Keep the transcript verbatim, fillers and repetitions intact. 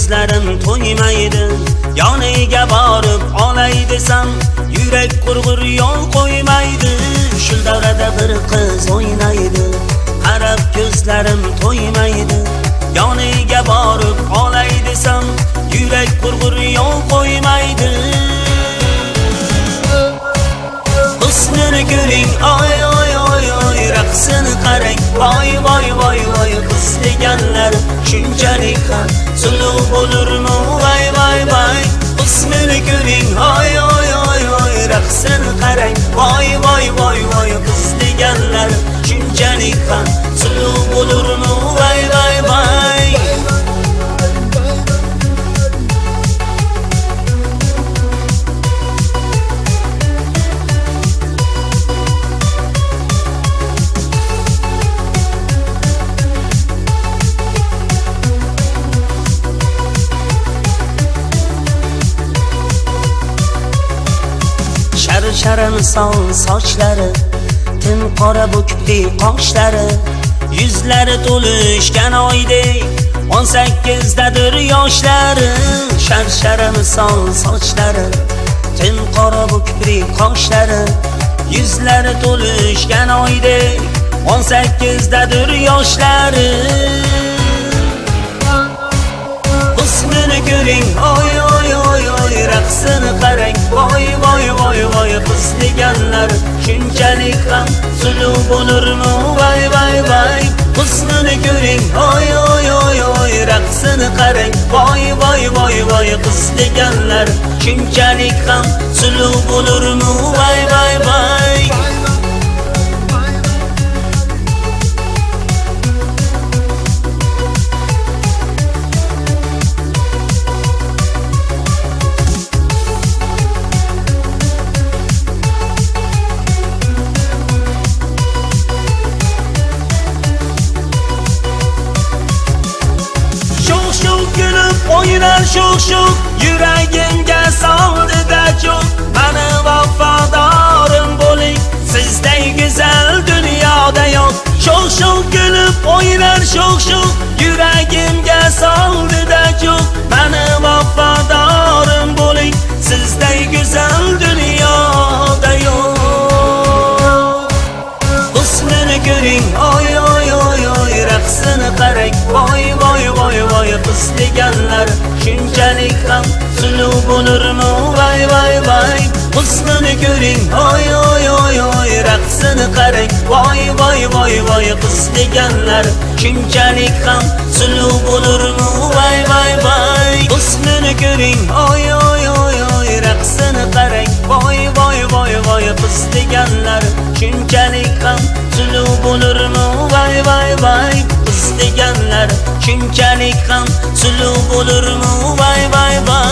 ko'zlarim to'ymaydi. Yoniga borib olay desam, yurak qurg'ur yo'l qo'ymaydi. Shu davrada bir qiz o'ynaydi, qarab ko'zlarim to'ymaydi. Yoniga borib olay desam, yurak qurg'ur yo'l qo'ymaydi. Husnini ko'ring, oy oy oy oy, raqsini qarang, voy voy voy voy. Qiz deganlar shunchalik ham suluv bo'lurmi, voy voy voy. Husnini ko'ring, oy oy oy oy, raqsini qarang, voy voy voy voy. Qiz deganlar shunchalik ham suluv bo'lurmi, voy voy voy. Shara misol sochlari, tin qora bukli qoshlari, yuzlari to'lishgan oydek, o'n sakkizdadir yoshlari. Shara misol sochlari, tin qora bukli qoshlari, yuzlari to'lishgan oydek, o'n sakkizdadir yoshlari. Husnini ko'ring, oy oy oy oy, raqsini qarang, voy voy voy voy. Qiz deganlar shunchalik ham suluv bo'lurmi, voy voy voy. Husnini ko'ring, oy oy oy oy, raqsini qarang, voy voy voy voy. Qiz deganlar shunchalik ham suluv bo'lurmi, voy voy voy. O'ynar sho'x-sho'x, yuragimga soldi-da cho'q. Mani vafodorim bo'ling, sizday go'zal dunyoda yo'q. Sho'x-sho'x kulib, o'ynar sho'x-sho'x, yuragimga soldi-da cho'q. Mani vafodorim bo'ling, sizday go'zal dunyoda yo'q. Husnini ko'ring, oy oy oy oy, raqsini qarang, voy voy voy voy. Qiz deganlar shunchalik ham suluv bo'lurmi, voy voy voy. Husnini ko'ring, oy oy oy oy, raqsini qarang, voy voy voy voy. Qiz deganlar shunchalik ham suluv bo'lurmi, voy voy voy. Husnini ko'ring, oy oy oy oy, raqsini qarang, voy voy voy voy. Qiz deganlar shunchalik ham suluv bo'lurmi, voy voy voy. Qiz deganlar shunchalik ham suluv bo'lurmi, voy voy voy.